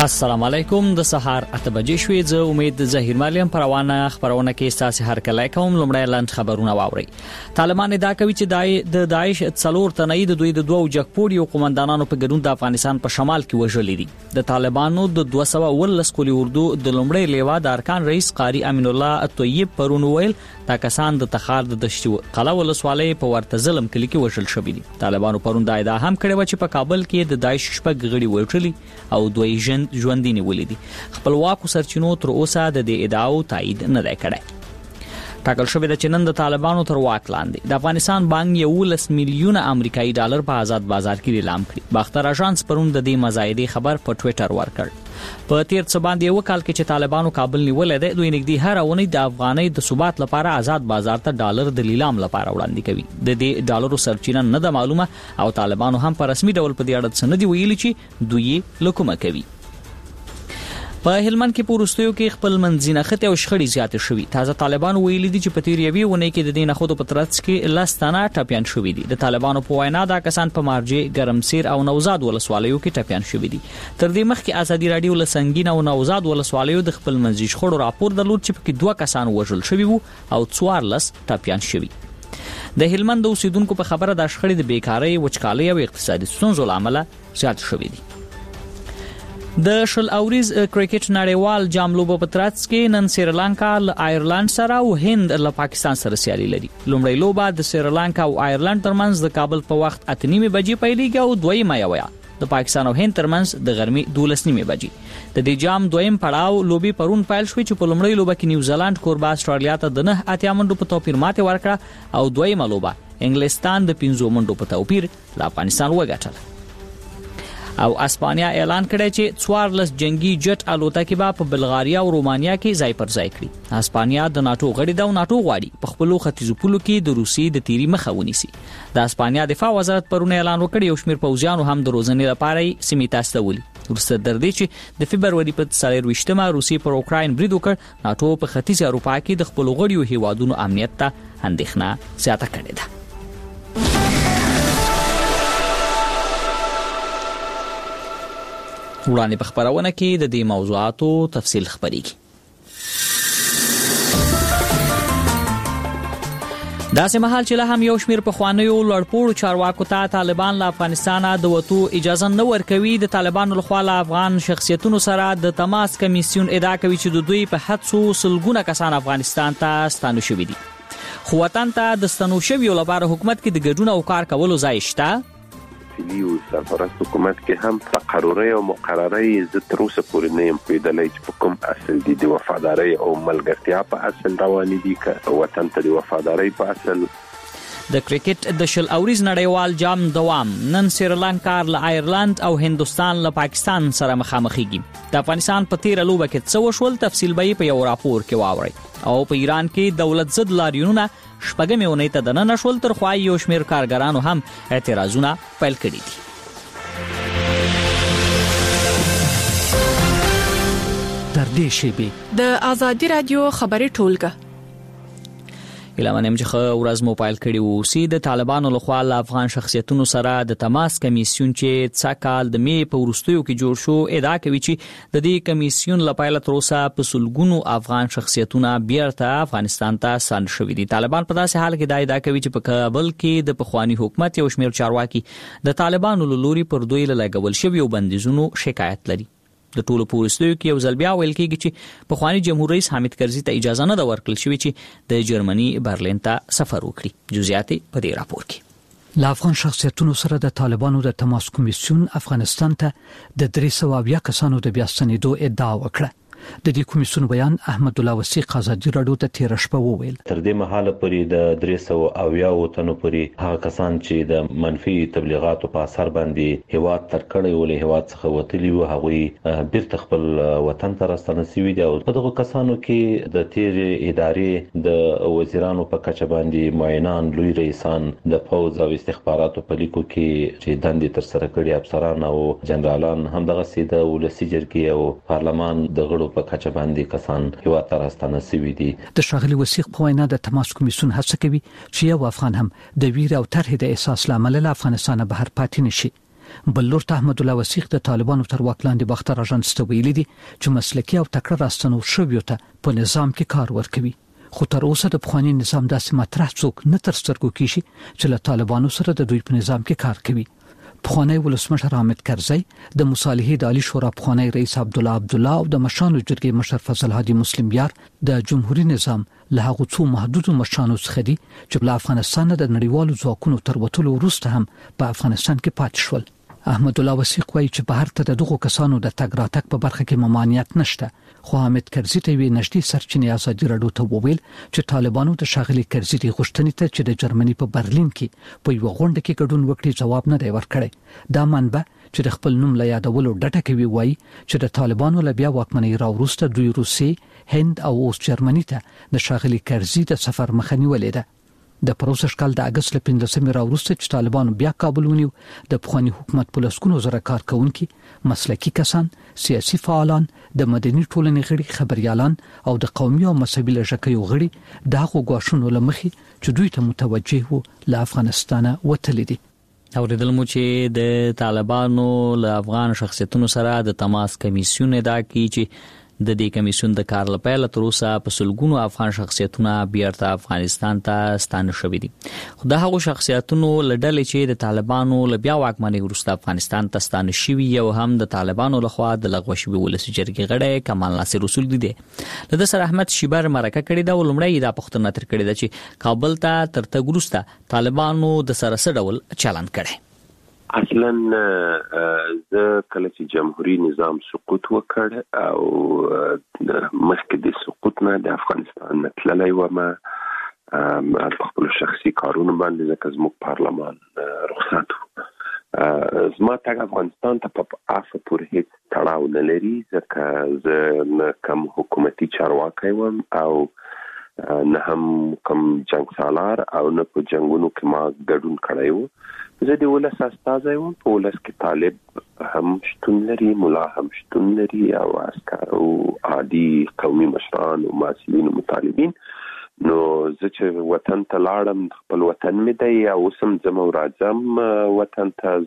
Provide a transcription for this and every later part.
السلام علیکم. د سحر 8 بجې شوې. زه امید ظاهر مالیم پروانه خبرونه کې تاسو هر کله کوم. لومړی لاند خبرونه واوري. طالبان ادعا کوي چې د داعش څلور تنه د دوی د دوه جګپوړي او قومندانانو په ګډون د افغانستان په شمال کې وژلي دي. د طالبانو د 219 کلی اردو د لومړی لیوا د ارکان رئیس قاری امین الله طیب پرون ویل دا کسان د تخار د دشت قلا ولسوالۍ په ورته ظلم کلی کې وژل شوي دي. طالبانو پرون دا ادعا هم کړې و چې په کابل کې د داعش شپږ غړي وژلي او دوی ژوندۍ نیولې دي. خپلواکو سرچینو تر اوسه د دې ادعاو تایید نه دی کړی. ټاکل شوی د چنن د طالبانو تر واک لاندې د افغانستان بانک 11 میلیونه امریکایي ډالر په آزاد بازار کې اعلان کړی. باختر اژانس پرون د دې مزایدې خبر په ټوئیټر ورکړ. په تیر څه باندې یو کال کې چې طالبانو کابل نیولې ده، دوی نږدې هر اونۍ د افغانۍ د ثبات لپاره آزاد بازار ته ډالر د لیلام لپاره وړاندې کوي. د دې ډالرو سرچینه نه ده معلومه او طالبانو هم په رسمي ډول په دې اړه څه نه دی ویلي چې دوی لکومه کوي. په هلمند کې پورستیو کې خپل منځینه خته او شخړې زیاتې شوې. تازه طالبان ویلي دي چې په تیر یوې ونې کې د دې نه خود په ترڅ کې لاستانه ټاپیان شوې دي. د طالبانو په وینا دا کسان په مارجې، ګرمسیر او نوزاد ولسوالیو کې ټاپیان شوې دي. تر دې مخکې ازادي رادیو له سنگین او نوزاد ولسوالیو د خپل منځي شخړو راپور درلود چې پکې 2 کسان وژل شوي وو او 14 ټاپیان شوي. د هلمند اوسیدونکو په خبره د شخړې د بیکارۍ، وچکالۍ او اقتصادي ستونزو لامل زیات شوي دي. د شل اوریز کرکټ نړیوال جام لوبه په ترڅ کې نن سریلانکا له آیرلند سره او هند له پاکستان سره سیالي لري. لومړی لوبه د سریلانکا او آیرلند ترمنځ د کابل په وخت 8:30 بجې پیلېږي او دویمه یې د پاکستان او هند ترمنځ د غرمې 12:30 بجې. د دې جام دویم پړاو لوبي پرون پیل شوې چې په لومړی لوبه کې نیوزیلند کوربه استرالیا ته د 9 منډو په توپیر ماته ورکړه او دویمه لوبه انګلستان د 5 منډو په توپیر له افغانستان وګټله. او اسپانیا اعلان کړی چې 14 جنگي جټ الوتکې به په بلغاریا او رومانیا کې ځای پر ځای کړي. اسپانیا د ناتو غړي ده او ناتو غواړي په خپل ختیځو پولو کې د روسي د تیری مخه ونیسي. د اسپانیا دفاع وزارت پرون اعلان وکړ یو شمېر پوځیانو هم د روزنې لپاره سیمې ته استولي. ورسته در دې چې د فبرवरी په 24مه روسي پر اوکراین برید وکړ. ناتو په ختیځ اروپا کې د خپل غړیو هیوادونو امنیت ته اندېښنه زیاته کړې ده. وړاندې په خبرونه کې د دې موضوعاتو تفصیل خبرېږي. داسې مهال چې له هم یو شمېر پخوانیو لوړپوړو چارواکو ته طالبان له افغانستانه د وتو اجازه نه ورکوي. د طالبانو لخوا له افغان شخصیتونو سره د تماس کمیسیون ادعا کوي چې د دوی په حدسو سلګونه کسان افغانستان ته ستانه شوي دي. خو وطن ته د ستنو شویو لپاره حکومت کې د ګډون او کار کولو ځای شته. او سرپرست حکومت کې هم فقروري او مقرري ز تر اوسه پورې نه يم پیدلای چې په کوم اصل دي د وفاداری او ملګرتیا په اصل رواني دي که وطن ته د وفاداری په اصل. د کرکټ د شل اوریز نړیوال جام دوام نن سریلانکا له آیرلند او هندستان له پاکستان سره مخامخېږي. د افغانستان په تیر لوبه کې څه وشول تفصیل به په یو راپور کې واورئ. او په ایران کې دولت ضد لاریونونه شپږمې اونۍ ته دننه شول. تر خوا یو شمېر کارګرانو هم اعتراضونه پیل کړي دي. در دې شیبې د آزادي رادیو خبري ټولګه اعلان چې ورځ موبایل کړي وو سي د طالبانو لخوا له افغان شخصیتونو سره د تماس کمیسیون چې څا کال د می په ورستیو کې جوړ شو ادعا کوي چې د دې کمیسیون لپاره تر اوسه په سلګونو افغان شخصیتونه بیرته افغانستان ته ستانه شوي دي. طالبان په داسې حال کې دا ادعا کوي چې په کابل کې د پخوانی حکومت یو شمېر چارواکي د طالبانو له لوري پر دوی لګول شوی بندیزونو شکایت لري. د ټولو پولیسو کې یو ځل بیا ویل کېږي چې پخوانی جمهور رئیس حامد کرزي ته اجازه نه ورکړل شوې چې د جرمني برلین ته سفر وکړي. جزئیات په دې راپور کې. له افغان شخصیتونو سره د طالبانو د تماس کمیسیون افغانستان ته د 300 کسانو د بیا ستنېدو ادعا وکړه. د دې کمیسیون بیان احمد الله وثیق ازادي رادیو ته تیر شپه وویل. تر دې مهاله پورې د 300 تنو پورې هغه کسان چې د منفي تبلیغاتو په اثر باندې هیواد تر کړي ولې هیواد څخه وتلی وو هغه بیرته خپل وطن ته راستنه شوي دي. او په دغه کسانو کې د تیر ادارې د وزیرانو په کچه باندې معاونان، لوی رئیسان، د فوز او استخباراتو په لیکو کې چې دندې تر سره کړي افسران او جنرالان هم دغه سیده ولسی جرګې او پارلمان د غړو په کچه باندې کسان هیواد ته راستنه شوي دي. د ښاغلي وثیق په وینا د تماس کمیسیون هڅه کوي چې یو افغان هم د ویر او طرح د احساس لامل له افغانستان بهر پاتې نشي. بلور احمد الله وسیق د طالبانو تر واک لاندې باختر اژانس ته ویلي دي چې مسلکي او تکړه راستنو شویو ته په نظام کې کار ورکوي خو تر اوسه د بخوانی نظام داسې مطرح څوک نه تر سترګو کیږي چې له طالبانو سره د دوی په نظام کې کار کوي. بخوانی ولسمشر حامد کرزی د مصالحې د عالی شورا بخوانی رئیس عبدالله او د مشرانو جرګې مشر فضل هادي مسلم یار د جمهوریت نظام له هغو څو محدودو مشرانو څخه دي چې په افغانستان د نړیوالو ځواکونو تر وټولو وروسته هم په افغانستان کې پاتې شول. احمد الله وسیق وایي چې بهر ته دغه کسانو د تګ راتګ په برخه کې ممانعت نشته خو حامد کرزی ته وی نشټي سرچینې ازادي راډیو ته وویل چې طالبانو د شاغلي کرزی د غوښتنې ته چې د جرمني په برلین کې په یو غونډه کې ګډون وکړي جواب نه دی ورکړی. دا منبع چې د خپل نوم له یادولو ډټه کوي وایي چې د طالبانو له بیا واکمنۍ راوروسته دوی روسي، هند او اوس جرمني ته د شاغلي کرزی د سفر مخه نیولې ده. د پروسس کال د اگست له 15 راوروسته چې طالبانو بیا کابل ونیو د بخوانی حکومت په لسکونو زره کارکونکي، مسلکي کسان، سیاسي فعالان، د مدني ټولنې غړي، خبريالان او د قومي او مذهبي لژکیو غړي دغه غواښونو لمخې چې دوی ته متوجه وو له افغانستانه وتلي دي. اوریدل مو چې د طالبانو له افغان شخصیتونو سره د تماس کمیسیون ادا کی چې د دې کمیسیون د کار لپاره تر اوسه په سلګونو افغان شخصیتونه بیرته افغانستان ته ستانه شوي دي. خو د هغو شخصیتونو لړل چې د طالبانو له بیا واکمنۍ وروسته افغانستان ته ستانه شوي یو هم د طالبانو لخوا د لغوه شوي ولسي جرګې غړی کمال ناصر رسول دي. له د سر احمد شیبر مرکه کړې ده او لومړی دا پوښتنه تر کړې ده چې کابل ته تر تګ وروسته طالبانو د سره څه ډول چلند کړی. اصلا زه کله چې جمهوریت نظام سقوط وکړ او مخکې د سقوط نه د افغانستان تللی وم په خپل شخصي کارونو باندې ځکه زموږ پارلمان رخصت و. زما تګ افغانستان ته په عفو پورې هیڅ تړاو نه لري ځکه زه نه کوم حکومتي چارواکی وم او نه هم کوم جنگ سالار او نه په جنگونو کې ما ګډون کړی و. زه د ولس استازی وم. په ولس کې طالب هم شتون لري، ملا هم شتون لري او عسکر او عادي قومي مشران او مسؤلین او مطالبین. نو زه چې وطن ته لاړم خپل وطن مې دی او اوسم ځم او راځم وطن ته.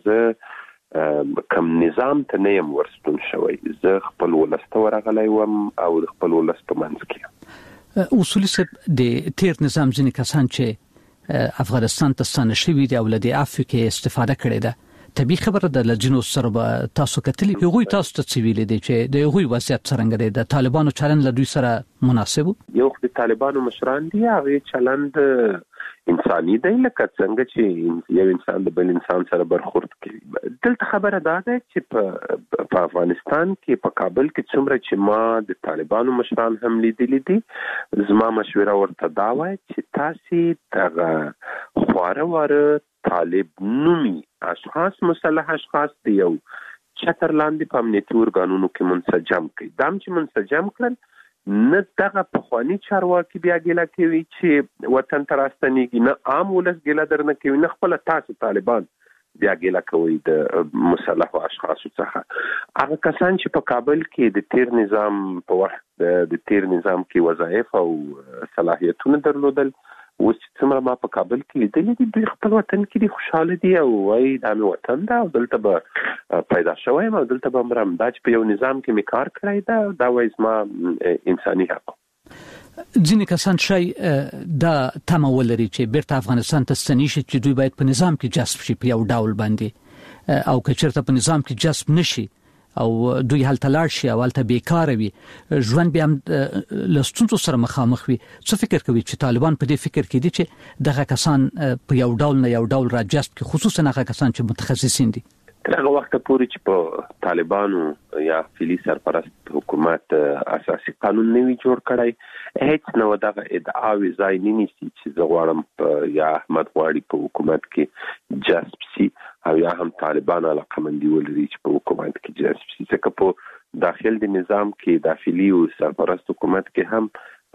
زه کوم نظام ته نه یم ورستون شوی، زه خپل ولس ته ورغلی وم او خپل ولس په منځ کې. اصولي صاحب د تیر نظام ځینې کسان چې افغانستان ته ستانه شوي دي او له دې عفو کې استفاده کړې ده، طبیعي خبره ده لجنو سره به تاسو کتلی هغوی تاسو ته څه ویلي دي چې د هغوی وضعیت څرنګه دی؟ د طالبانو چلند له دوی سره مناسب و؟ یو د طالبانو مشران دي هغه چلند انساني دی لکه څنګه چې یو انسان د بل انسان سره برخورد کوي. دلته خبره ده چې په افغانستان کې په کابل کې څومره چې ما د طالبانو مشران هم لیدلي دي، زما مشوره ورته دا وای چې تاسو دغه خواره طالب نومي اشخاص، مسلح اشخاص دی یو چتر لاندې په امنیتي ارګانونو کې منسجم کړي. دا چې منسجم کړل نه دغه پخوانی چارواکي بیا ګیله کوي چې وطن ته راستنیږي، نه عام ولس ګیله درنه کوي، نه خپل تاسو طالبان بیا ګیله کوي د مسلحو اشخاصو څخه. هغه کسان چې په کابل کې د تیر نظام په وخت د تیر نظام کې وظایف او صلاحیتونه درلودل، اوس چې څومره ما په کابل کې لیدلي دي، دوی خپل وطن کې دي، خوشحاله دي او وایي دا مې وطن ده او دلته به پیدا شوی یم او دلته به مرم. دا چې په یو نظام کې مې کار کړی ده، دا وایي زما انساني حق. ځینې کسان شي دا تمه ولري چې بیرته افغانستان ته ستنې شي چې دوی باید په نظام کې جذب شي په یو ډول باندې، او که چېرته په نظام کې جذب نشي او دوی هلته لاړ شي او هلته بیکاره وي، ژوند بیا هم له ستونزو سره مخامخ وي. څه فکر کوي چې طالبان په دې فکر کې دي چې دغه کسان په یو ډول نه یو ډول راجذب کړي، خصوصا هغه کسان چې متخصصین دي؟ تر هغه وخت پورې چې په طالبانو یا فعلي سرپرست حکومت اساسي قانون نه وي جوړ کړی، هیڅ نو دغه ادعاوې ځای نه نیسي چې زه غواړم یا احمد غواړي په حکومت کې جذب سي او یا هم طالبان علاقمندي ولري چې په حکومت کې جذب سي. ځکه په داخل د نظام کې داخلي او سرپرست حکومت کې هم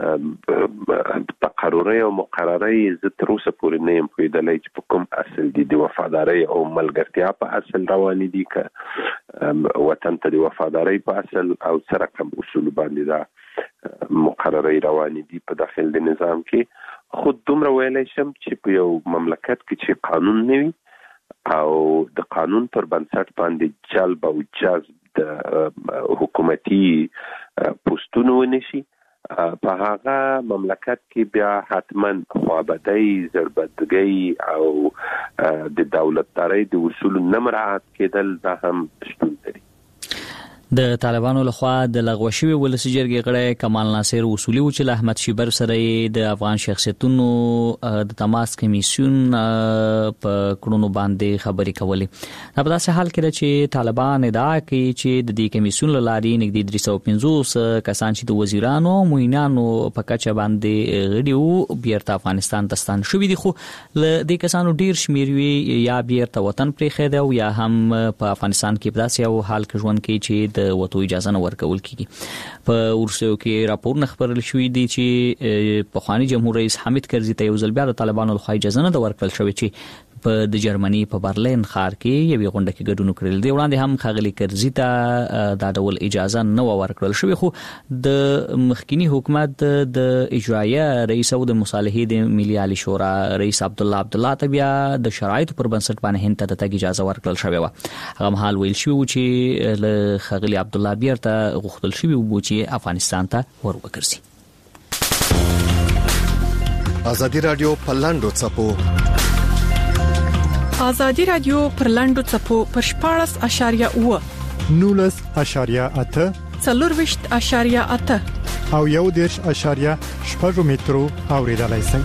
تقرری او مقرری زه تر اوسه پورې نه یم پوهېدلی چې په کوم اصل دي د وفادارۍ او ملګرتیا په اصل روانې دي، که وطن ته د وفادارۍ په اصل او څه رقم اصول باندې دا مقرری روانې دي په داخل د نظام کې. خود دومره ویلی شم چې په یو مملکت کې چې قانون نه وي او د قانون پر بنسټ باندې جلب او جذب د حکومتي پوسټونو ونشي په هغه مملکت کې بیا حتما خوابدۍ زړبدګۍ او د دولتدارۍ د اصول نه مراعات کېدل دا هم شتون لري. د طالبانو لخوا د لغوه شوی ولسی جرګې غړی کمال ناصر اصولي و چې احمد شیبر سره د افغان شخصیتونو د تماس کمیسیون په کړونو باندې خبرې کولې. په داسې حال کې چې طالبان ادعا کوي چې د دې کمیسیون لاري نږدې 350 کسان چې د وزیرانو او معینانو په کچه باندې غړي وو بیرته افغانستان ته ستان شوي دي، خو ل دې کسانو ډیر شمیر وی یا بیرته وطن پرې خېده او یا هم په افغانستان کې په داسې یو حال کې ژوند کوي چې د وته اجازه نه ورکول کیږي. په ورسو کې راپور نخبرل شوې دي چې په خواني جمهور رئیس حامد کرزي ته یو ځل بیا د طالبانو لخوا اجازه نه ورکول شوې چې په د جرمني په برلین ښار کې یو غونډه کې ګډون کړل دی. وړاندې هم خاغلی کرزي ته دا ډول اجازه نه ورکول شوې، خو د مخکینی حکومت د اجرایه رئیس او د مصالحې د ملي عالی شورا رئیس عبد الله ته بیا د شرایطو پر بنسټ باندې هند ته د اجازه ورکول شوې و. هغه مهال ویل شو چې له خاغلی عبد الله بیرته غوښتل شوی و چې افغانستان ته ورغورځي. ازادي رادیو په لاندو چپو ازادي رادیو پر لاندو چپو پر 14.8 19.8 4.8 او 1.8 مترو اوریدلای شئ.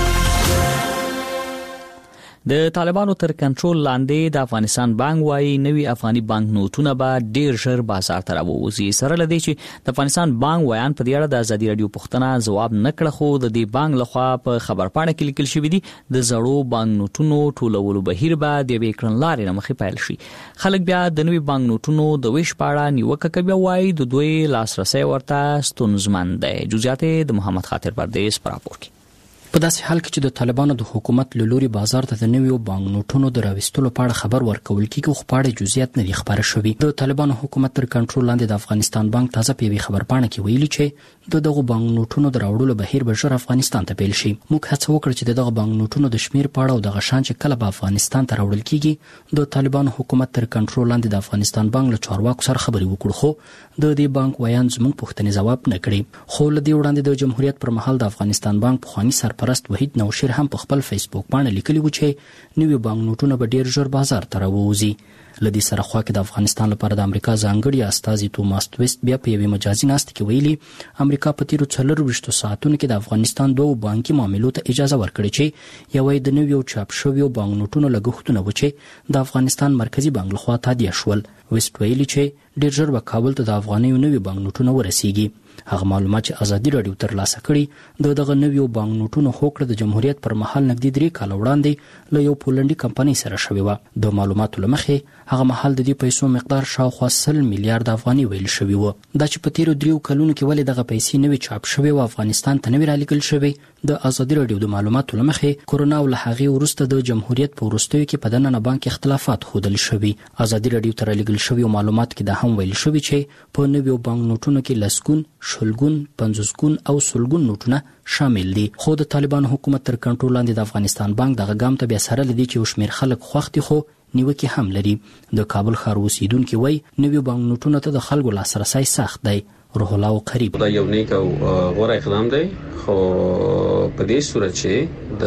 د طالبانو تر کنټرول لاندې د افغانستان بانک وايي نوي افغاني بانک نوټونه به ډیر ژر بازار ته راووځي. سره لدی چې د افغانستان بانک ویان په دې اړه د ازادي رادیو پوښتنه ځواب نکړه، خو د دې بانک لخوا په خبرپاڼه کې لیکل شوی دی د زړو بانک نوټونو ټولولو بهیر به د بیکرنلارې نه مخې پیل شي. خلک بیا د نوي بانک نوټونو د ویش پاړه نیوکه کوي، وايي د دوی لاسرسي ورته ستونزمن دی. جزئیات د محمد خاطر پردیس پر راپور کې. په داسې حال کې چې د طالبانو د حکومت له لوري بازار ته د نویو بانک نوټونو د راوستلو په اړه خبر ورکول کیږي، خو په اړه جزئیات نه دي خبره شوي. د طالبانو حکومت تر کنټرول لاندې د افغانستان بانک تازه په یوې خبرپاڼه کې ویلي چې دغه بانک نوټونو د راوړلو بهیر به ژر افغانستان ته پیل شي. موږ هڅه وکړه چې دغه بانک نوټونو د شمیر په اړه او دغه شان چې کله به افغانستان ته راوړل کیږي د طالبانو حکومت تر کنټرول لاندې د افغانستان بانک له چارواکو سره خبرې وکړو، خو د دې بانک ویان زموږ پوښتنې ځواب نه کړي. خو له دې وړاندې د جمهوریت پر مهال د افغانستان بانک پخوانی سرپرست وحید نوشیر هم په خپل فیسبوک باندې لیکلی و چې نوي بانک نوټونه به ډیر ژر بازار ته راووځي. لدی سره خوا کې د افغانستان لپاره د امریکا ځانګړي استازي توماس تویست بیا په یوې مجازي ناست کې ویلي امریکا په تیرو 24 ساعتونو کې د افغانستان دوه بانکي معاملو ته اجازه ورکړه چې یوې د نویو چاپ شویو بانک نوټونو لګښتونه و چې د افغانستان مرکزی بانک لخوا تادیه شول. ویست ویلي چې ډیر ژر به کابل ته د افغانیو نوي بانک نوټونه ورسیږي. هغه معلومات چې ازادي رادیو ترلاسه کړي دغه نویو بانک نوټونو هوکړه د جمهوریت پر مهال نږدې 3 کال وړاندې له یو پولندي کمپنۍ سره شوې و. د معلوماتو لمخې هغه مهال د دې پیسو مقدار شاوخوا 100 میلیارډ افغاني ویل شوی و. دا چې په تیرو 3 کلونو کې ولې دغه پیسې نوي چاپ شوې او افغانستان ته نوي رالیږل شوې د ازادي رادیو د معلوماتو لمخې کورونا او له هغې وروسته د جمهوریت په وروستیو کې په دننه بانک اختلافات ښودل شوي. ازادي رادیو ته رالیږل شوي معلومات کې دا هم ویل شوی چې په نویو بانک نوټونو کې لسګون، شلګون، 50 او سلګون نوټونه شامل دي. خو د طالبانو حکومت تر کنټرول لاندې د افغانستان بانک دغه ګام ته بیا سره لدی چې وشمیر خلک خوښتي خو نیوکه هم لري. د کابل ښار اوسیدونکو وای نویو بانک نوټونو ته د خلکو لاسرسي سخت دی. روح الله قریب دا یو نیک او غوره اقدام دی، خو په دې صورت چې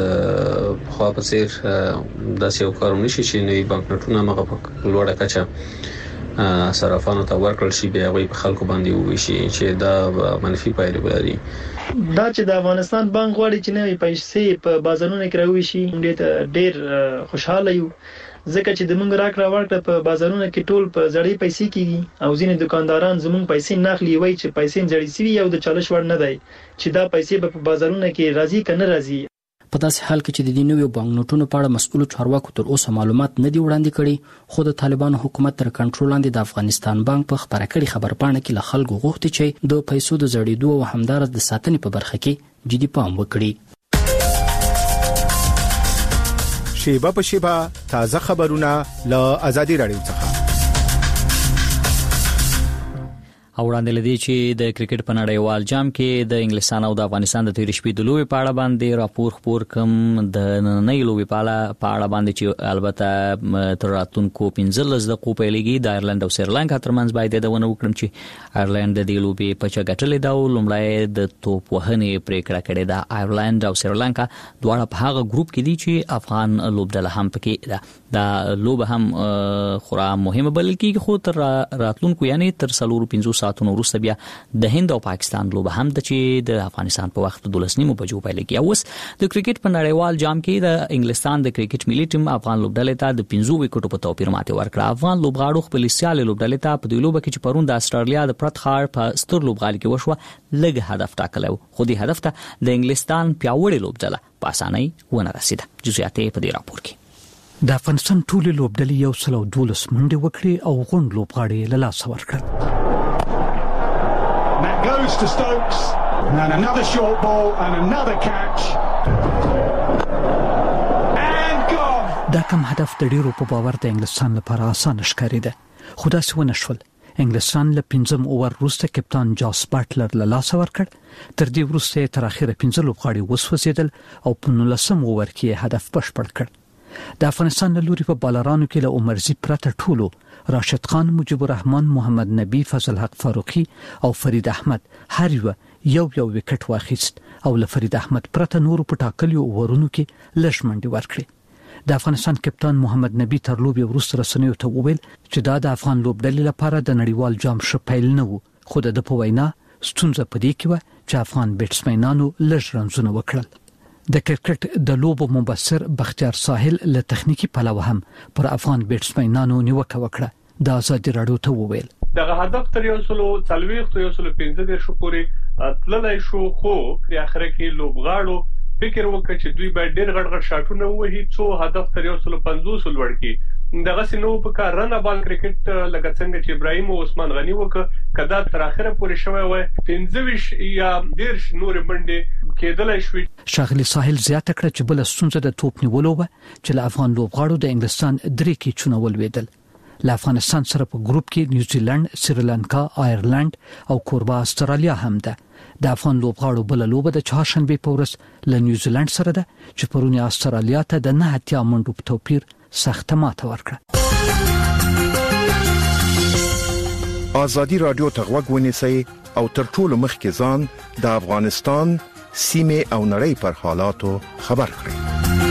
د خو په سیر داسې یو کار نشي چې نوی بانک نوټونه مغه په لوړه کچه صرافانو ته ورکړل شي بیا غوي په خلکو باندې وشي چې دا منفي پایلې ولري. دا چې د افغانستان بانک غواړي چې نوې پیسې په بازارونو کې راوي شي ډېر خوشاله یو، ځکه چې د موږ راکړه ورکړه په بازارونو کې ټول په زړې پیسې کېږي او ځینې دکانداران زموږ پیسې ناخلي وای چې پیسې زړې سوي او د چالش وړ نه دی چې دا پیسې په بازارونو کې راځي کنه راځي. په داسې حال کې چې د دې نویو بانک نوټونو په اړه مسؤل چارواکو تر اوسه معلومات نه دی وړاندې کړي، خو د طالبانو حکومت تر کنټرول لاندې د افغانستان بانک په خبره کړي خبرپاڼه کې له خلکو غوښتي چې د پیسو د زړېدو او همدارس د ساتنې په برخه کې جدي پام وکړي. شیبه په شیبه تازه خبرونه له ازادي رادیو څخه. او وړاندې لدی چې د کرکټ په نړیوال جام کې د انګلستان او د افغانستان د تیر شپې د لوبې په اړه باندې راپور خبر کوم د نړۍ لوبې په اړه باندې چې البته تر راتلونکو 15 دقیقو په لګي د ایرلند او سریلانکا ترمنځ باید د ونه وکړم چې ایرلند د لوبې په چا ګټلې دا لومړی د توپ وهنې پریکړه کړې ده. ایرلند او سریلانکا دواړه په هغه ګروپ کې دي چې افغان لوبډله هم پکې ده. دا لوبه هم خورا مهمه بلل کېږي خو تر راتلونکو یعنی تر 4-5 ساعتونو وروسته بیا د هند او پاکستان لوبه هم د چې د افغانستان په وخت 12:30 بجو پیل کیږي. اوس د کرکټ په نړیوال جام کې د انګلستان د کرکټ ملي ټیم افغان لوبډلې ته د 15 وکټو په توپیر ماته ورکړه. افغان لوبغاړو خپل سیال لوبډلې ته په دې لوبه کې چې پرون د استرالیا د پرتخار په ستر لوبغالي کې وشوه لږ هدف ټاکلو خو دې هدف ته د انګلستان پیاوړې لوبډله په اسانۍ ونه رسیده. جزئیات په دې راپور کې. د افغانستان ټول لوبډلې یو سل او 12 منډې وکړي او غونډ لوبغاړي له لاسه ورکړل. That goes to Stokes and another short ball and another catch and gone. دا کوم هدف د ډیرو په باور د انګلستان لپاره آسان ښکارېده خو دا څه ونه شول. انګلستان له 15 اوور وروسته کپتان جاس باټلر له لاسه ورکړ. تر دې وروسته تر اخره 15 لوبغاړي وسوځیدل او په 19 اوور کې هدف بشپړ کړ. د افغانستان له لوري په بالرانو کې له عمرزي پرته ټولو راشد خان، مجيب الرحمن، محمد نبی، فضل حق فاروقي او فرید احمد هر یو وکټ واخیست او له فرید احمد پرته نور په ټاکلو اورونو کې لږ منډي ورکړي. د افغانستان کپتان محمد نبی تر لوبي وروسته رسنیو ته وویل چې دا د افغان لوبډلې لپاره د نړیوال جام شپیل نه وو خو د په وینا ستونزه پدې کې و چې افغان بیټسمنانو لږ رنزونه وکړل. د کرکټ د لوبو مبصر بختیار ساحل له تخنیکی پلوه هم پر افغان بیټسمنانو نیوکه وکړه. د آزادي راډیو ته وویل دغه هدف تر 140 شو پورې تللای شو خو په اخر کې لوبغاړو فکر وکړ چې دوی باید ډېر غړغړ شاټونه وهي څو هدف تر 150 لوړ کړي. دغه سينو په کار رن بال کرکټ لکه څنګه چې ابراهيم او عثمان غني وکړه کدا تر اخره پورې شوی و 15 یا 10 نور منډه کېدلای شوې. شاغلی ساحل زیاته کړه چې بل ستونزه د توپ نیولو و چې له افغان لوبغاړو د انګلستان درې کې چونول ویدل. له افغانستان سره په ګروپ کې نیوزیلند، سریلانکا، آیرلند او کوربه استرالیا هم ده. د افغان لوبغاړو بل لوبه د چهارشنبه په ورځ له نیوزیلند سره ده چې پرونی استرالیا ته د 9 منډو په توپیر سخت ماته ورکړه. آزادي رادیو ته غوږ ونیسئ او تر ټولو مخکې ځان د افغانستان سیمه او نړۍ پر حالاتو خبر کړئ.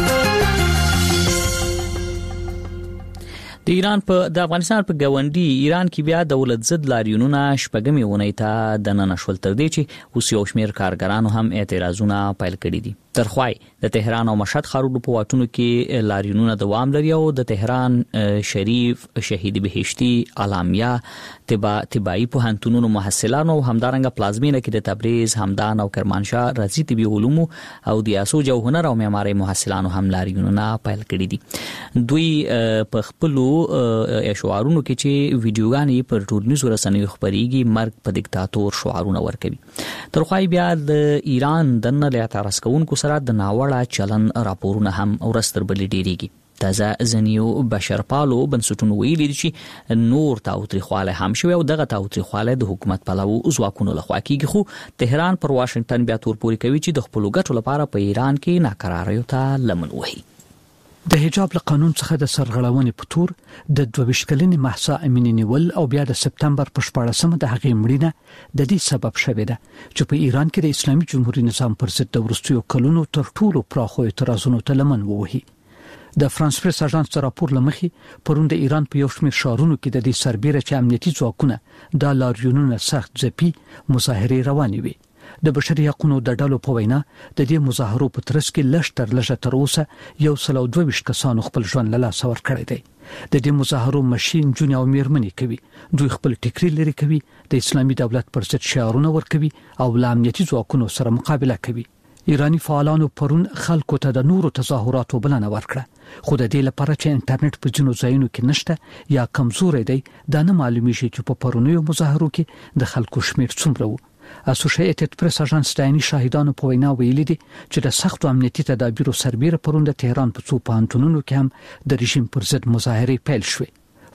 د افغانستان په ګاونډي ایران کې بیا دولت ضد لاریونونه شپږمې اونۍ ته د نن شول تر دې چې اوس یو شمېر کارګرانو هم اعتراضونه پیل کړي دي. ترخوای د تهران او مشهد ښارونو په واټونو کې لاریونونه دوام لري او د تهران شریف، شهید بهشتي، الامیه، طبي پوهنتونونو محصلانو همدارنګه پلازمینه کې د تبریز، همدان او کرمانشاه رضی طبي علوم او د اسوج او هنر او معماري محصلانو هم لاریونونه پیل کړي دي. دوی په خپل شعارونو کې چې ویډیوګانې پر ټولنیزو رسنیو خبريږي مرګ په دیکتاتور شعارونه ورکوي. ترخوای بیا د ایران د نه اعتراض کوونکو سره د ناوړه چلن راپورونه هم ورستر بل ډیریږي. تازه ځنیو بشرپالو بنسټونو ویلي چې نور تاوتریخواله هم شوی او دغه تاوتریخواله د حکومت پلوو ځواکونو لخوا کیږي خو تهران پر واشنگټن بیا تور پوري کوي چې د خپل ګټو لپاره په ایران کې ناکراریو ته لمن وهي. د حجاب له قانون څخه د سرغړونې په تور د 22 کلنې مهسا امینی نیول او بیا د سپتمبر په 14مه د هغې مړینه د دې سبب شوه ده چې په ایران کې د اسلامي جمهوریت نظام پر ضد د ورستیو کلونو تر ټولو پراخو اعتراضونو ته لمن ووهي. د فرانس پریس اژانس راپور لمخې پرون د ایران په یو شمېر شهرونو کې د دې سربېره چې امنیتي ځواکونه د لاریونونو سخت ځپي مظاهرې روانې وي. د بشري حقوقو د ډلو په وینا د دې مظاهرو په ترڅ کې لږ تر اوسه 122 کسانو خپل ژوند له لاسه ورکړی دی. د دې مظاهرو ماشين جون او میرمنې کوي. دوی خپل ټیکري لري کوي، د اسلامي دولت پر ضد شعارونه ورکوي او له امنیتي ځواکونو سره مقابله کوي. ایرانی فعالانو پرون خلکو ته د نورو تظاهراتو بلنه ورکړه خو د دې لپاره چې انټرنیټ په ځینو ځایونو کې نشته یا کمزوري دی دا نه معلومیږي چې په پرونیو مظاهرو کې د خلکو شمیر څومره وو. اسوسییټډ پریس اژانس د عیني شاهدانو په وینا ویلي دي چې د سختو امنیتي تدابیرو سربېره پرون د تهران په څو پوهنتونونو کې هم د رژیم پر ضد مظاهرې پیل شوې.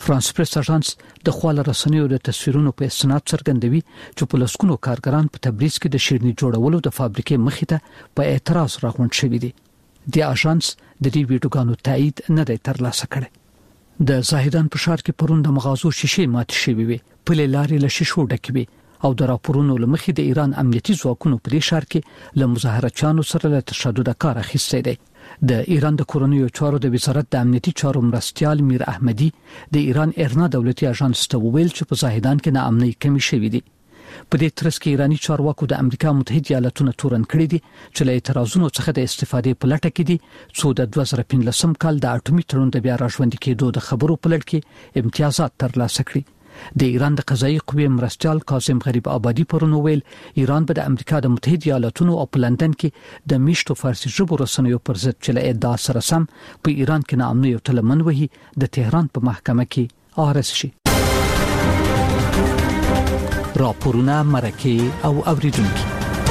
فرانس پریس اژانس د خواله رسنیو د تصویرونو په استناد څرګندوي چې په لسکونو کارګران په تبریز کې د شیرني جوړولو د فابریکې مخې ته په اعتراض راغونډ شوي دي. د اژانس د دې ویډیوګانو تایید نه دی ترلاسه کړی. د زاهدان په ښار کې پرون د مغازو شیشې ماتې شوې وي، پلې لارې له شیشو ډکې وي او د راپورونو لمخې د ایران امنیتي ځواکونو په دې ښار کې له مظاهرچیانو سره له تشدد کار اخیستی دی. د ایران د کورنیو چارو د وزارت د امنیتي چارو مرستیال میر احمدی د ایران ارنا دولتي اژانس ته ویل چې په زاهدان کې ناامنۍ کمی شوې دي. په دې ترڅ کې ایرانی چارواکو د امریکا متحده ایالاتونو تورن کړی دي چې له اعتراضونو څخه د استفادې په لټه کې دي څو د 2015 کال د اټومي تړون د بیا راژوندي کېدو د خبرو په لړ کې امتیازات ترلاسه کړي. د ایران د قضایي قوې مرستیال کاظم غریب آبادی پرون ویل ایران به د امریکا د متحده ایالاتونو او په لندن کې د میشتو فارسي ژبو رسنیو پر ضد چې له ادعا سره سم په ایران کې ناامنۍ او تلمن وهي د تهران په محکمه کې عارض شي. راپورونه مرکه او اوریدونکو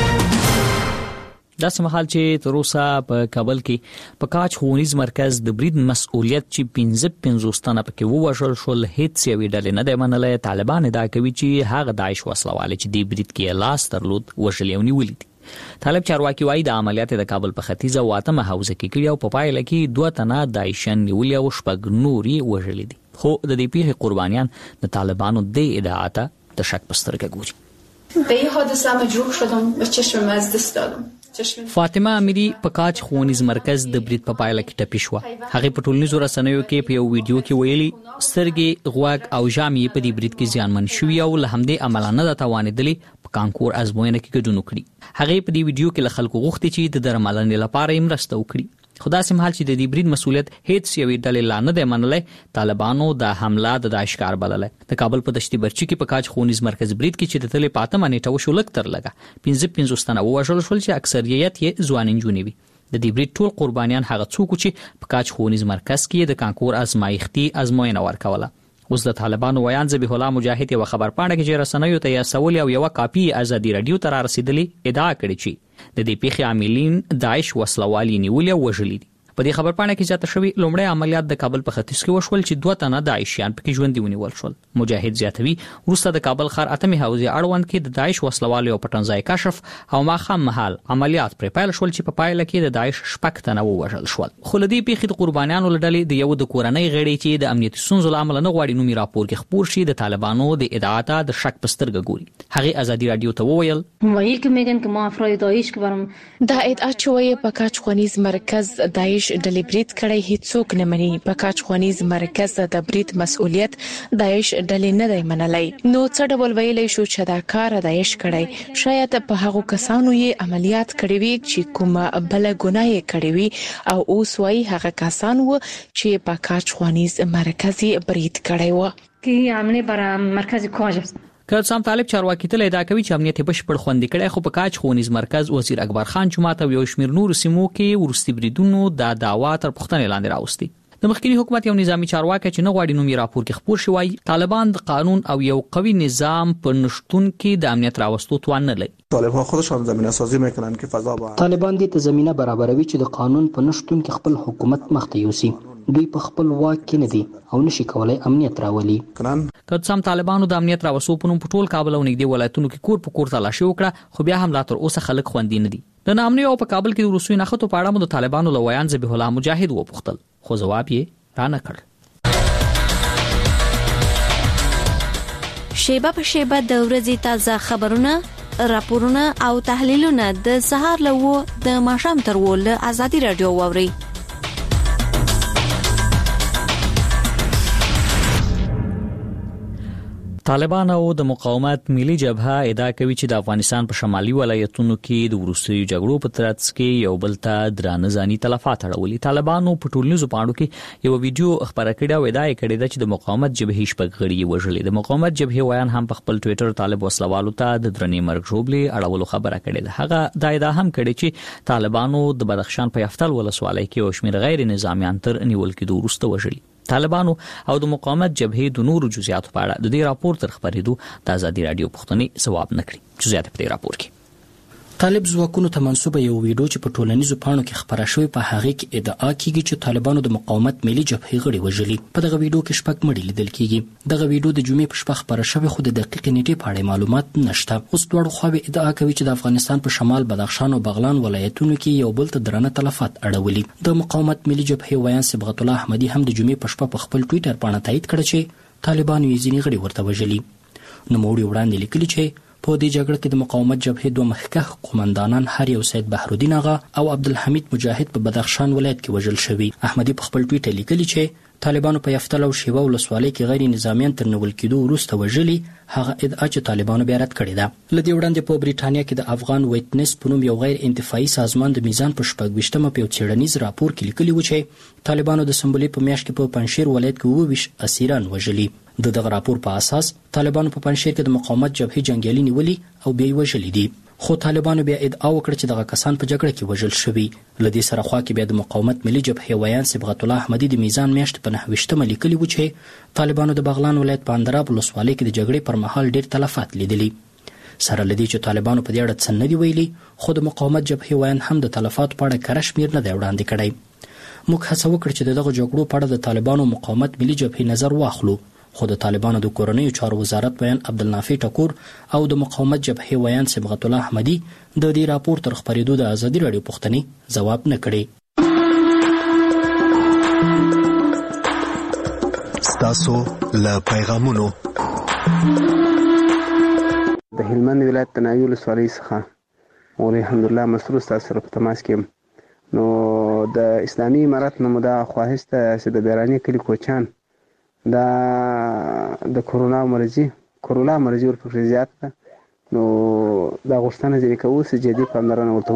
دا سمحال چې تر اوسه په کابل کې په کاج ښوونیز مرکز د برید مسؤلیت چې 15 تنه پکې ووژل شول هیڅ یوې ډلې نه دی منلې. طالبان ادعا کوي چې هغه داعش وسلواله چې د برید کې لاس درلود وژل او نیولې دي. طالب چارواکي وايي د عملیات د کابل په ختیځه واتمه حوزه کې کړي او په پایله کې 2 تنه داعشن نیولې او شپږ نوري وژل دي. خو د دې پیښې قربانیان د طالبانو د ادعاات د شک په سترګه ګوري. به این حادثه مجروح شدم و چشم از دست دادم. فاطمه امیری په کاج ښوونیز مرکز د برید په پایله کې ټپي شوه. هغه په ټولنیزو رسنیو کې په یو ویډیو کې ویلي سترګې، غوږ او ژامې په دې برید کې زیانمن شوي او له همدې امله نه توانېدلې په کانکور ازموینه کې ګډون وکړي. هغه په دې ویډیو کې له خلکو غوښتي چې د درملنې لپاره یې مرسته وکړي. خدا سمحال چې د دې برید مسؤلیت هیڅ یوې ډلې لا نه دی منلې. طالبانو د حمله د داعش کار بللې. د کابل په دشتي برچي کې په کاج ښوونیز مرکز برید کې چې د تلې پاتمه نیټه وشو لک تر لګه 15 تنه وژل شول چې اکثریت یې ځوان نجونې وي. د دې برید ټول قربانیان هغه څوک چې په کاج ښوونیز مرکز کې د کانکور ازمایښتي ازموینه ورکوله. اوس د طالبانو ویان ذبیح الله مجاهد یو خبر پاڼه کې چې رسنیو ته یې سوال او یو کاپی ازادي رادیو ته رسیدلې ادعا کړې چې د دې پیښې عاملین داعش وسلوالي نیولې او وژلي دي. په دې خبر پاڼه کې زیاته شوی لومړی عملیات د کابل په ختیځ کې وشول چې 2 تنه داعشیان پکې ژوندي ونیول شول. مجاهد زیاتوي وروسته د کابل ښار اتمې حوزې اړوند کې د داعش وسلوالو او پټنځای کشف او ماښام مهال عملیات پر پیل شول چې په پایله کې د داعش 6 تنه ووژل شول. خو لدی پیښې د قربانیانو لړلې د یو د کورنۍ غړي چې د امنیتي ستونزو له امله نه غواړي نومي راپور کې خبر شي د طالبانو د ادعاات د شک په سترګه ګوري. هغه ازادي رادیو ته وویل که میگن که ما افراد داعش که برام دا ادعا چوي په کاج ښوونیز مرکز داعش ډلې برید کړی هیڅوک نه مني. په کاج ښوونیز مرکز د برید مسؤلیت داعش ډلې نه دی منلای. نو څه ډول ویلای شو چې دا کار داعش کړی؟ شاید په هغو کسانو یې عملیات کړی وي چې کومه بل ګناه یې کړی وي او اوس وايي هغه کسان و چې په کاج ښوونیز مرکز برید کړی و. کی عمله بر مرکز کاج است. که سم طالب چارواکي ته ادعا کوي چې امنیت بشپړ خوندي کړي، خو په کاج ښوونیز مرکز وزیر اکبر خان جمعه او یو شمیر نور سیمو کې ورستي بریدونو د دعوا تر پښتنې لاندې راوستي. د مخکنی حکومت یو نظامی چارواکي چې نه غواړي نومي راپور کې خبر شي وایي طالبان د قانون او یو قوي نظام په نشټون کې د امنیت راوستو توان نه لري. طالبان خودشان زمینه سازی میکنن که فضا با طالبان دې ته زمينه برابروي چې د قانون په نشټون کې خپل حکومت مخته یوسي. دوی په خپل واک کې نه دي او نشي کولای امنیت راولي. که سم طالبانو د امنیت راوستو په نوم په ټول کابل او نږدې ولایتونو کې کور په کور تلاشي وکړه، خو بیا هم لا تر اوسه خلک خوندي نه دي. د نامنۍ او په کابل کې د روسي نخښتو په اړه مو د طالبانو لویان ذبیح الله مجاهد وپوښتل، خو جواب یې را نه کړ. شیبه په شیبه د ورځې تازه خبرونه، راپورونه او تحلیلونه د سهار له و د ماښام تر و له ازادي رادیو واوري. طالبان او د مقاومت ملي جبهه ادعا کوي چې د افغانستان په شمالي ولایتونو کې د وروستیو جګړو په ترڅ کې یو بل ته درانه ځاني تلفات اړولي. طالبانو په ټولنیزو پاڼو کې یو ویډیو خبره کړې او ادعا کړې ده چې د مقاومت جبهې شپږ غړي وژلي. د مقاومت جبهې ویان هم په خپل ټوئیټر طالب وسلوالو ته د درنې مرګ ژوبلې اړولو خبره کړې ده. هغه دا ادعا هم کړې چې طالبانو د بدخشان په یفتل ولسوالۍ کې او شمیر غیر نظامیان تر نیول کېدو وروسته وژلي. طالبانو او د مقاومت جبهې د نورو جزئیاتو په اړه د دې راپور تر خبرېدو د ازادي رادیو پښتني ځواب نکړي. جزئیات په دې راپور کې طالب ځواکونو ته منسوبه یو ویډیو چې په ټولنیزو پاڼو کې خپره شوې په هغه کې ادعا کیږي چې طالبانو د مقاومت ملي جبهې غړي وژلي. په دغه ویډیو کې 6 مړي لیدل کیږي. دغه ویډیو د جمعې په شپه خپره شوې خو د دقیق نیټې په اړه معلومات نشته. اوس دواړو خواوې ادعا کوي چې د افغانستان په شمال بدخشان او بغلان ولایتونو کې یو بل ته درنه تلفات اړولي. د مقاومت ملي جبهې ویان صبغت الله احمدي هم د جمعې په شپه په خپل ټوئیټر باندې تایید کړ چې طالبانو یې ځینې غړي ورته وژلي. نوموړي وړاندې لیکلي چې په دې جګړه کې د مقاومت جبهې دوه مخکښ قومندانان هر یو سید بحرالدین آغا او عبدالحمید مجاهد په بدخشان ولایت کې وژل شوي. احمدي په خپل ټویټر لیکلي چې طالبانو په یفتل او شیوا ولسوالۍ کې غیر نظامیان تر نیول کېدو وروسته وژلي. هغه ادعا چې طالبانو بیا رد کړې ده. له دې وړاندې په بریټانیا کې د افغان ویټنس په نوم یو غیر انتفاعي سازمان د میزان په 26مه په یو څېړنیز راپور کې لیکلي و چې طالبانو د سنبلې په میاشت کې په پنجشیر ولایت کې 22 اسیران وژلي. د دغه راپور په اساس طالبانو په پنجشیر کې د مقاومت جبهې جنگیالي نیولي او بیا یې وژلي دي. خو طالبانو بیا ادعا وکړه چې دغه کسان په جګړه کې وژل شوي. له دې سره خوا کې بیا د مقاومت ملي جبهې ویان صبغت الله احمدي د میزان میاشت په 29مه لیکلي و چې طالبانو د بغلان ولایت په اندراب ولسوالۍ کې د جګړې پر مهال ډېر تلفات لیدلي. سره له دې چې طالبانو په دې اړه څه نه دي ویلي، خو د مقاومت جبهې ویان هم د تلفاتو په اړه کره شمېر نه دی وړاندې کړی. موږ هڅه وکړه چې دغه جګړو په اړه د طالبانو مقاومت ملي جبهې نظر واخلو، خو د طالبانو د کورنیو چارو وزارت ویان عبدالنافع ټکور او د مقاومت جبهې ویان صبغت الله احمدي د دې راپور تر خپرېدو د ازادي راډیو پوښتنې ځواب نه کړی. ستاسو له پیغامونو د هلمند ولایت تناوی ولسوالۍ څخه او الحمدلله مسرور تاسو سره په تماس کې نو د اسلامي امارت نه مو دا خواهش ته چې د بیرانی کلی کوچان دا د کرونا مرضی ورپسې زیات ده، نو دا غوښتنه چې کوو چې جدي پاملرنه ورته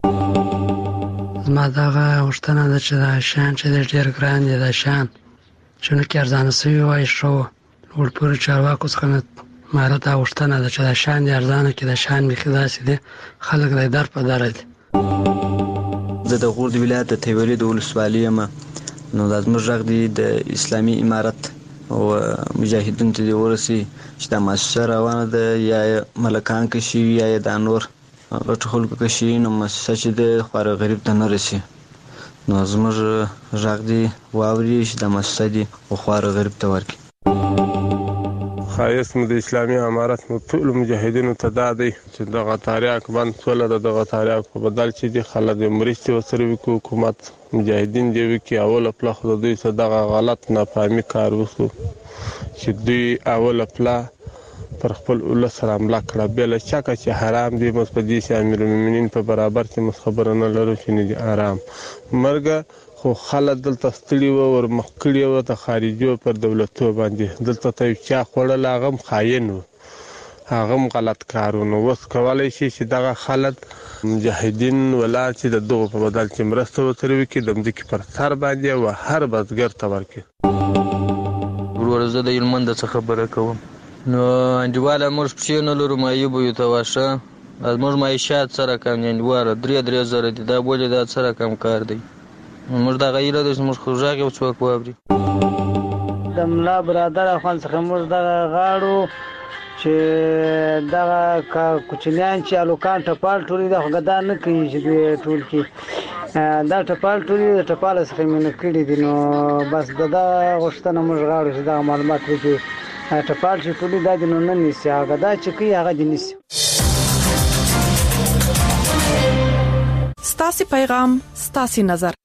وکړي. زما دغه غوښتنه ده چې دا شیان چې ډېر ګران دي، دا شیان چې نو کې ارزانه سوي وای ښه و. ورپورې چارواکو څخه ماره دا غوښتنه ده چې دا شیان دي ارزانه کړي، دا شیان بیخي داسې دي خلک دی در په دره دي. زه د غور د ولایت د تیوري د ولسوالۍ یم، نو دا زموږ غږ دی د اسلامي امارت او مجاهدینو ته دی ورسي چې دا مؤسسه روانه ده، یا ملکان کې شي یا دا نور غټ خلکو کې شي، نو مؤسسه چې د خواره غریب ته نه رسي. نو زموږ غږ دی واوري چې دا مؤسسه دی او خواره غریب ته ورکړي. خایست مو د اسلامي امارت مو ټول مجاهدینو ته دا دی چې دغه تاریخ باندې ټول دغه تاریخ په بدل چې دی خلک مرستې ورسره وکړي، حکومت مجاهدین دی وکړي. اوله پله خو دوی څه دغه غلط نافهمي کار وکړو چې دوی اوله پله پر خپل ولس سره حمله کړه، بې له شکه چې حرام دی. موږ په دې چې امیرالمؤمنین په برابر کې موږ خبره نه لرو چې نه دي حرام مرګه، خو خلک دلته ستړي وو، ورمخ کړي وو د خارجو پر دولتو باندې. دلته ته یو چا خوړل، هغه هم خاین و، هغه هم غلط کار و. نو اوس کولی شي چې دغه خلک مجاهدین ولاړ چې د دغو په بدل کې مرسته ورسره وکړي، د مځکې پر سر باندې و هر بزګر ته ورکړي. ورور زه د هلمند څخه خبره کوم. نو انډیواله موږ پښې نه لرو، معیوبو یو ته واشه زموږ معیشت سره کم دي، انډیواله 3 زره دي، دا ولې دا سره کم کار دی. موږ دغه ایله ده چې موږ خو غږ یو څوک واوري. د ملا برادر افغان څخه موږ دغه غاړو چې دغه کوچنیان چې الوکان ټپال ټولي د غدا نه کوي چې ټول کې دا ټپال ټولي د ټپال څخه مینه کړی دي. نو بس دا غوښتنه موږ غواړو چې دا معلومات وکړي ټپال چې ټولي دا د نن نيسي هغه دا چې کوي هغه د نيسي. ستاسي پیغام ستاسي نظر.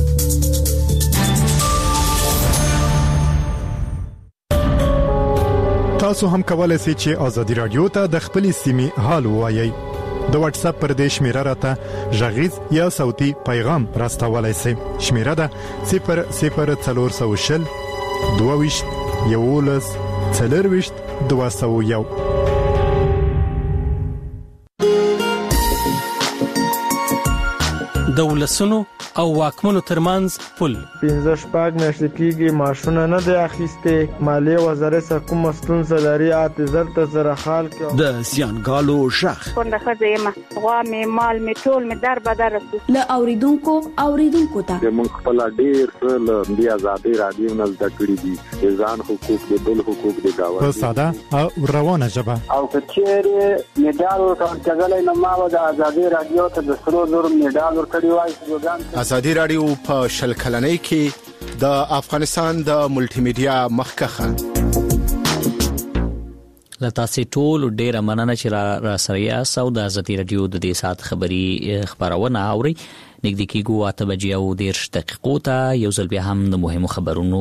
تاسو هم کولای شئ چې ازادي رادیو ته د خپل سیمې حال ووایي. د واتس اپ پر دې شمیره راته ژغیز یا صوتي پیغام راستولای شئ. شمیره ده 00420 22 11 40 201. د ولسونو او واکمنو ترمنځ پل 15 میاشتې کېږي ماشونه نه دی اخیسته مالیه وزارت سره کوم ستونزه لري اعتذار ته سره حال کې د زیانګالو شخ څنګه خزه غوا می مال می ټول می در بدر له اوریدونکو ته موږ خپل ډیر له بیا آزادي رادیو نه د کړی دي ځان حقوق د بل حقوق د داوا په ساده او روانه ژبه او کچېره میډال ورکړل کېږي نو ما د آزادي رادیو ته د سرو زر میډال ورکړی وای آزادي رادیو په شل کلنۍ کې د افغانستان د ملټي میډیا مخکخه لتاسې ټول ډیره مننه چې را سره یاست او د آزادي رادیو د دې سات خبري خبرونه اوري نږدې کېږو 8:10 ته یو ځل بیا هم د مهمو خبرونو